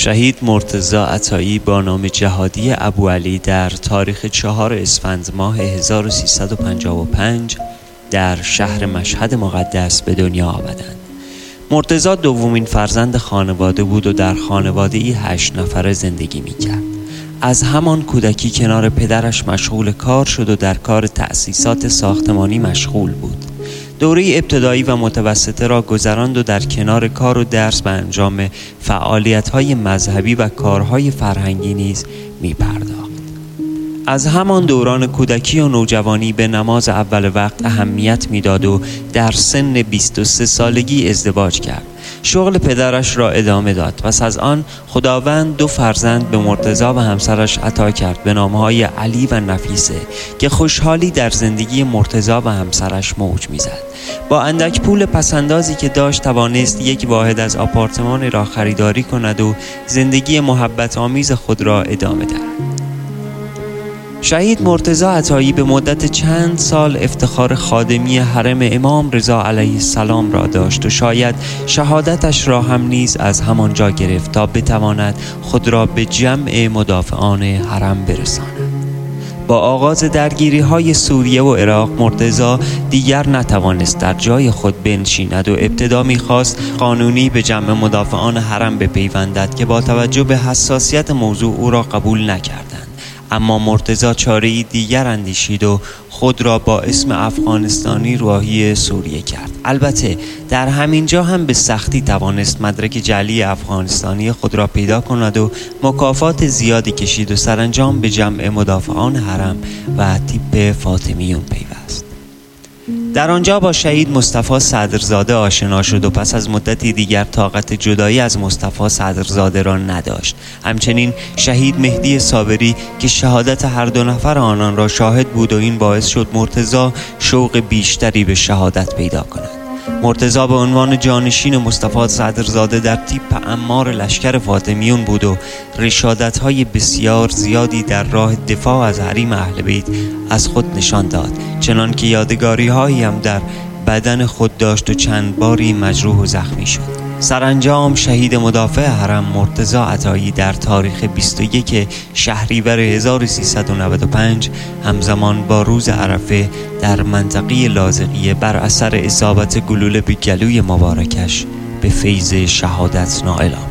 شهید مرتضی عطایی با نام جهادی ابوعلی در تاریخ 4 اسفند ماه 1355 در شهر مشهد مقدس به دنیا آمدند. مرتضی دومین فرزند خانواده بود و در خانواده‌ای 8 نفره زندگی می‌کرد. از همان کودکی کنار پدرش مشغول کار شد و در کار تأسیسات ساختمانی مشغول بود. دوره ابتدایی و متوسطه را گذراند و در کنار کار و درس به انجام فعالیت‌های مذهبی و کارهای فرهنگی نیز می‌پرداخت. از همان دوران کودکی و نوجوانی به نماز اول وقت اهمیت می‌داد و در سن 23 سالگی ازدواج کرد. شغل پدرش را ادامه داد. پس از آن خداوند 2 فرزند به مرتضی و همسرش عطا کرد به نام‌های علی و نفیسه که خوشحالی در زندگی مرتضی و همسرش موج می‌زد. با اندک پول پسندازی که داشت توانست یک واحد از آپارتمان را خریداری کند و زندگی محبت آمیز خود را ادامه دهد. شهید مرتضی عطایی به مدت چند سال افتخار خادمی حرم امام رضا علیه السلام را داشت و شاید شهادتش را هم نیز از همانجا گرفت تا بتواند خود را به جمع مدافعان حرم برساند. با آغاز درگیری‌های سوریه و عراق مرتضی دیگر نتوانست در جای خود بنشیند و ابتدا می‌خواست قانونی به جمع مدافعان حرم بپیوندد که با توجه به حساسیت موضوع او را قبول نکردند. اما مرتضی چاره‌ای دیگر اندیشید و خود را با اسم افغانستانی راهی سوریه کرد. البته در همین جا هم به سختی توانست مدرک جعلی افغانستانی خود را پیدا کند و مکافات زیادی کشید و سرانجام به جمع مدافعان حرم و تیپ فاطمیون پیوست. در آنجا با شهید مصطفی صدرزاده آشنا شد و پس از مدتی دیگر طاقت جدایی از مصطفی صدرزاده را نداشت. همچنین شهید مهدی صابری که شهادت هر 2 نفر آنان را شاهد بود و این باعث شد مرتضی شوق بیشتری به شهادت پیدا کند. مرتضی به عنوان جانشین مصطفی صدرزاده در تیپ عمار لشکر فاطمیون بود و رشادت‌های بسیار زیادی در راه دفاع از حریم اهل بیت از خود نشان داد، چنان که یادگاری‌هایی هم در بدن خود داشت و چند باری مجروح و زخمی شد. سرانجام شهید مدافع حرم مرتضی عطایی در تاریخ 21 شهریور 1395 همزمان با روز عرفه در منطقه لاذقیه بر اثر اصابت گلوله به گلوی مبارکش به فیض شهادت نائل آمد.